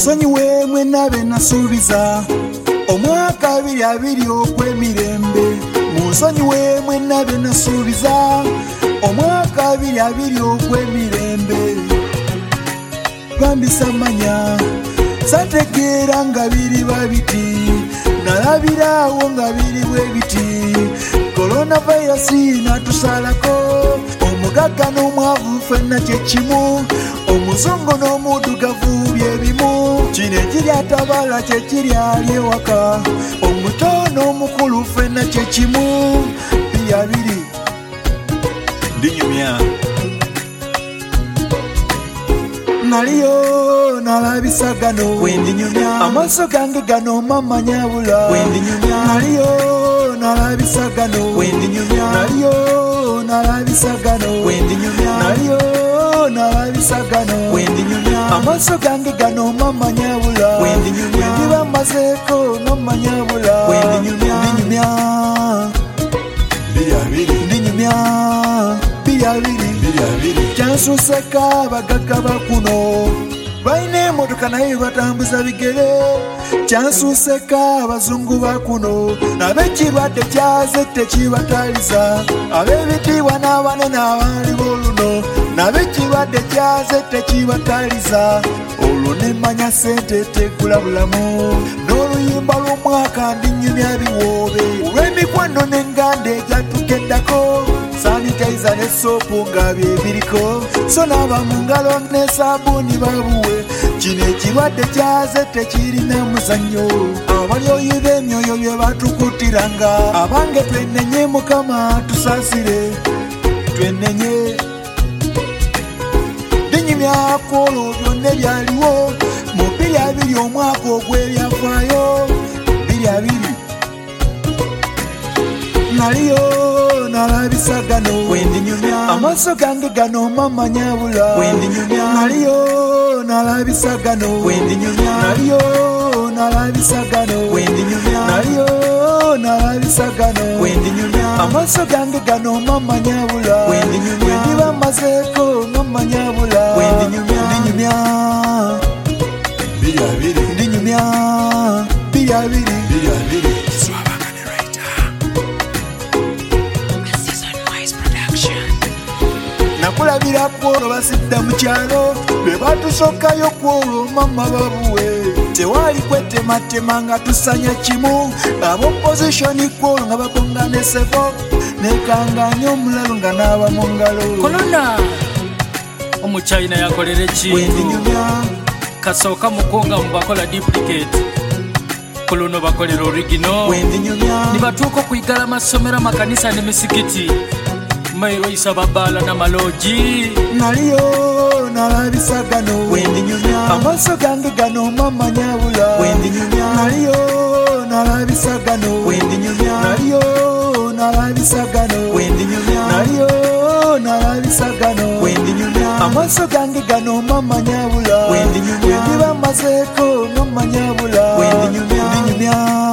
Munsonyiwe mwenna be nasuubiza omwaka 2020 ogw'emirembe. Munsonyiwe mwenna be nasuubiza omwaka 2020 ogw'emirembe. Bambisa manya sategeera nga biri babiti, nalabiraawo nga biri bwe biti. Coronavirus natusalako, omugagga n'omwavu ffenna kye kimu, omuzungu n'omuddugavu bye bimu. Kino ekiri atabala kye kiri ali ewaka, omuto n'omukulu ffenna kye kimu. Biri ndinyumya naliyo nalabisa gano wendinyumya, amaaso gange gano mamanyabula wendinyumya. Naliyo nalabisa gano wendinyumya, naliyo nalabisa gano wendinyumya, naliyo nalabisa gano wendinyumya. Amaaso gange gano mamanyabula wendinyumya, wendiba mazeeko nomanyabula wendinyumya. Ndinyumya ndinyumya biri kyansuseka abagagga bakuno balina emotoka naye batambuza bigere. Kyansuseka abazungu bakuno nab'ekirwadde kyaze tekibataliza, ab'ebitiibwa n'abanene abaali b'oluno nab'ekirwadde kyaze tekibataliza. Olwo ne mmanya ssente tegula bulamu, n'oluyimba lw'omwaka ndinyumya biwoobe. Olw'emikwano n'enganda egyatukeddako, sanitizer ne sopu nga bye biriko, so naaba mu ngalo ne sabuni babuwe. Kino ekirwadde kyaze tekirina muzannyo, abalyoyi b'emyoyo bye batukutiranga. Abange twenenye Mukama tusaasire, twenenye. Ndinyumya kwolwo byonna ebyaliwo mu 2020 omwaka ogw'ebyafaayo 2020. Naliyo nalabisa gano wendinyumya, amaaso gange gano mamanyabula wendinyumya. Naliyo nalabisa gano wendinyumya, naliyo nalabisa gano wendinyumya, naliyo nalabisa gano wendinyumya. Amaaso gange gano mamanyabula wendinyumya, wendiba mazeeko nomanyabula wendinyumya. Ndinyumya ndinyumya biri nakulabira kwolwo basidda mu kyalo lwe batusokkayo kwolwo mama babuwe. Tewaali kwetematema nga tusanya kimu, ab'opposition kwolwo nga bagonga ne sevo nekanganya omulalo nga naaba mu ngalo. Kolona omuchina yakolera ekintu kasooka mukonga mubakola duplicate, kuluno bakolera original. Nibatuuka okuyigala amasomero amakanisa n'emisigiti, mairo isababala na maloji. Naliyo nalabisa gano wendinyumya, amaaso gange gano mamanyabula wendinyumya. Naliyo nalabisa gano wendinyumya, naliyo nalabisa gano wendinyumya, naliyo nalabisa gano wendinyumya. Amaaso gange gano mamanyabula wendinyumya, wendiba mazeeko nomanyabula wendinyumya. Ndinyumya